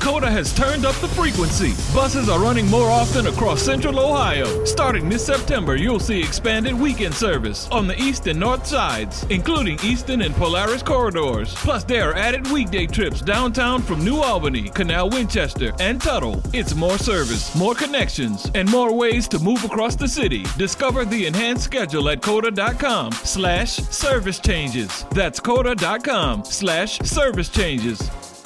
Coda has turned up the frequency. Buses are running more often across Central Ohio. Starting this September, you'll see expanded weekend service on the east and north sides, including Easton and Polaris corridors. Plus, there are added weekday trips downtown from New Albany, Canal Winchester, and Tuttle. It's more service, more connections, and more ways to move across the city. Discover the enhanced schedule at coda.com/service changes. That's coda.com/service changes.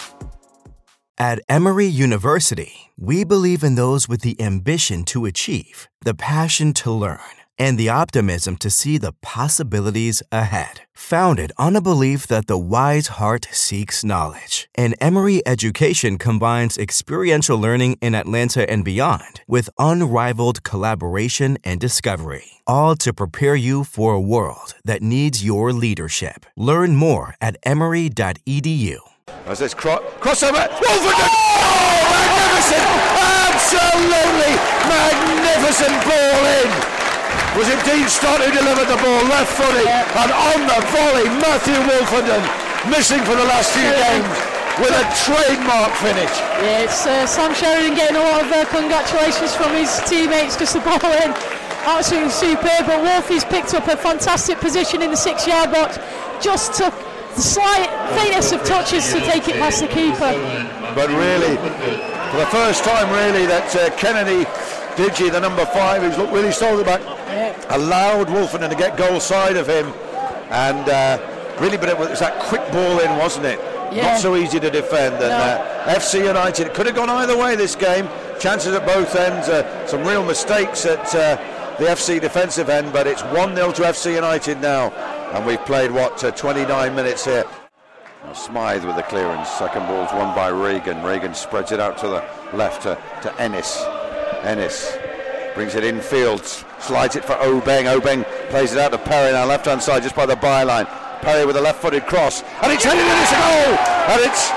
At Emory University, we believe in those with the ambition to achieve, the passion to learn, and the optimism to see the possibilities ahead. Founded on a belief that the wise heart seeks knowledge, and Emory education combines experiential learning in Atlanta and beyond with unrivaled collaboration and discovery, all to prepare you for a world that needs your leadership. Learn more at emory.edu. As this crossover, Wolverton! Oh, magnificent! Absolutely magnificent ball in! Was it Dean Stott who delivered the ball left-footed, and on the volley, Matthew Wolverton, missing for the last few games, with a trademark finish. Yeah, it's Sam Sheridan getting a lot of congratulations from his teammates, just the ball in. Absolutely superb, but Wolfie's picked up a fantastic position in the 6-yard box, just took the slight faintness of touches to take it past the keeper. But really, for the first time really, that Kennedy Digi, the number 5, who's looked really solid back, allowed Wolferton to get goal side of him, and really, but it was that quick ball in, wasn't it? Yeah. Not so easy to defend, and FC United could have gone either way this game. Chances at both ends, some real mistakes at the FC defensive end, but it's 1-0 to FC United now. And we've played, 29 minutes here. Smythe with the clearance. Second ball's won by Regan. Regan spreads it out to the left to Ennis. Ennis brings it infield, slides it for Obeng. Obeng plays it out to Perry now, left-hand side, just by the byline. Perry with a left-footed cross. And it's headed in, it's a goal! And it's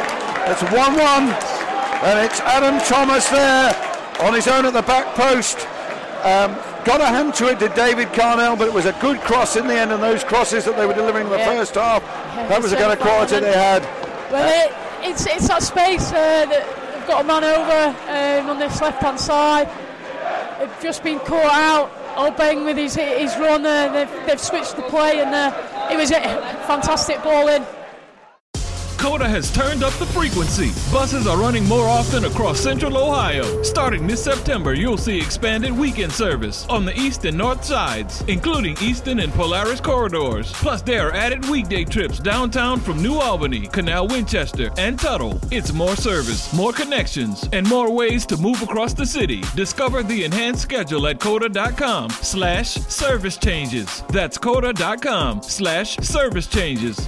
1-1. And it's Adam Thomas there on his own at the back post. Got a hand to it, did David Carnell, but it was a good cross in the end, and those crosses that they were delivering in the first half, that was the kind of quality they had. Well, it's that space that they've got a man over on this left-hand side. They've just been caught out. Obeng with his run, they've switched the play, and it was a fantastic ball in. Coda has turned up the frequency. Buses are running more often across Central Ohio. Starting this September, you'll see expanded weekend service on the east and north sides, including Easton and Polaris corridors. Plus, there are added weekday trips downtown from New Albany, Canal Winchester, and Tuttle. It's more service, more connections, and more ways to move across the city. Discover the enhanced schedule at coda.com/service changes. That's coda.com/service changes.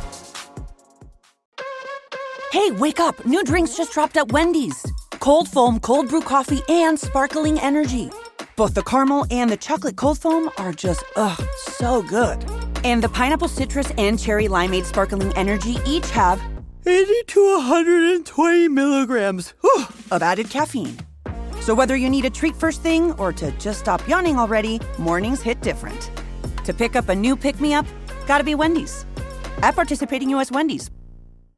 Hey, wake up. New drinks just dropped at Wendy's. Cold foam, cold brew coffee, and sparkling energy. Both the caramel and the chocolate cold foam are just, so good. And the pineapple citrus and cherry limeade sparkling energy each have 80 to 120 milligrams of added caffeine. So whether you need a treat first thing or to just stop yawning already, mornings hit different. To pick up a new pick-me-up, gotta be Wendy's. At participating U.S. Wendy's.